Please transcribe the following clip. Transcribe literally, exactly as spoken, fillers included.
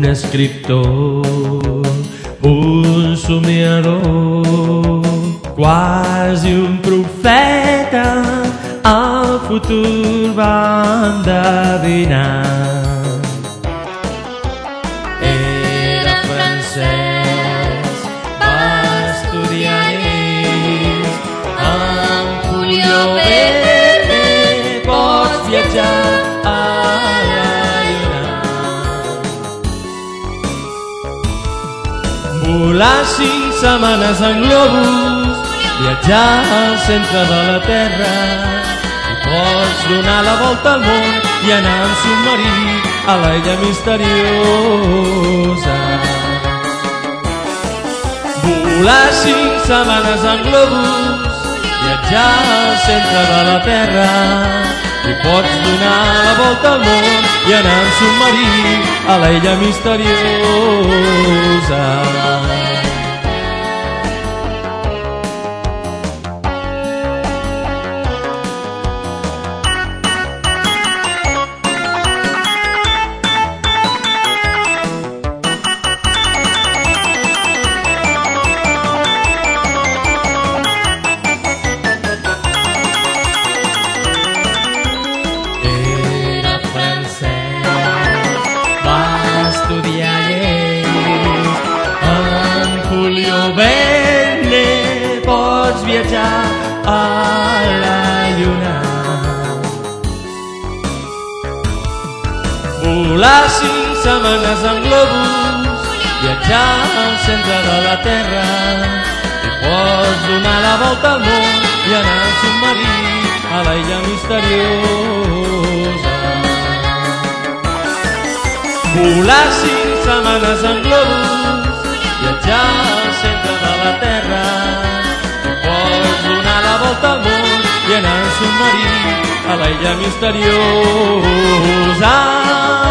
escriptor, un somiador, quasi un profeta, el futur va endevinar. Era francès, va estudiar lleis, amb Julio Verne pots viatjar a la lluna. Volar cinc setmanes en globus, viatjar al centre de la Terra, i pots donar la volta al món i anar en submarí a l'illa misteriosa. Volar cinc setmanes en globus, viatjar al centre de la Terra, i pots donar la volta al món i anar en submarí a l'illa misteriosa. Verne pots viatjar a la lluna. Volar cinc setmanes en globus, viatjar al centre de la Terra, i pots donar la volta al món i anar en submarí a l'illa misteriosa. Volar cinc setmanes en globus, viatjar al centre de la Terra, i pots donar la volta al món i anar en submarí a l'illa misteriosa.